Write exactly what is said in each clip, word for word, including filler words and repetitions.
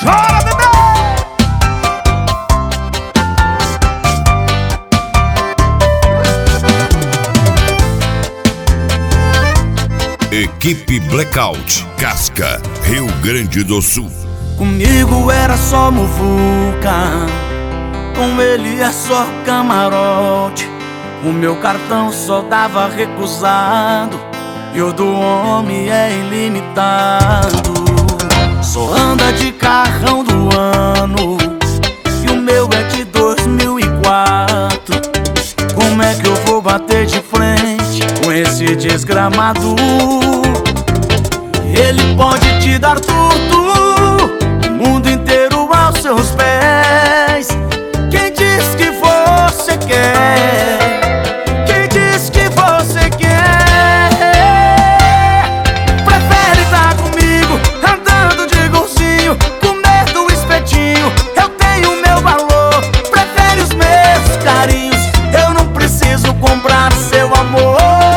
Chora, bebê! Equipe Blackout, Casca, Rio Grande do Sul. Comigo era só muvuca, com ele é só camarote. O meu cartão só dava recusado e o do homem é ilimitado. Só anda de carrão do ano e o meu é de dois mil e quatro. Como é que eu vou bater de frente com esse desgramado? Ele pode te dar tudo, o mundo inteiro aos seus pés. Quem diz que você quer? Quem diz que você quer? Prefere estar comigo, andando de golzinho, comer do espetinho. Eu tenho meu valor, prefere os meus carinhos. Eu não preciso comprar seu amor.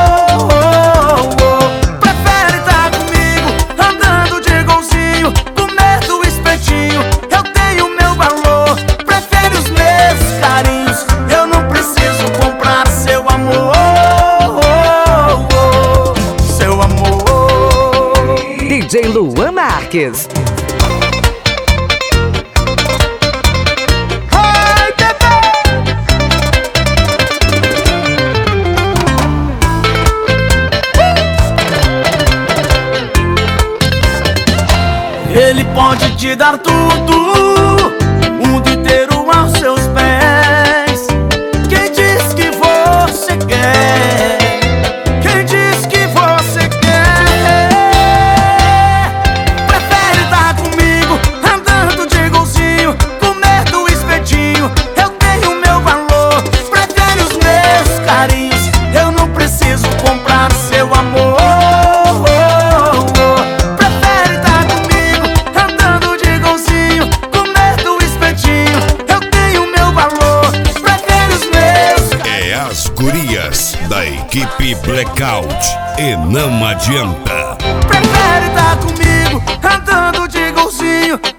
D J Luan Marques. Ai, bebê! Ele pode te dar tudo, o mundo inteiro aos seus pés. Quem diz que você quer? Quem diz que você quer? Prefere estar comigo, andando de golzinho, comer do espetinho. Eu tenho meu valor, prefere os meus carinhos. Eu não preciso comprar seu amor. Gurias da equipe Blackout, e não adianta. Prefere estar comigo, andando de golzinho,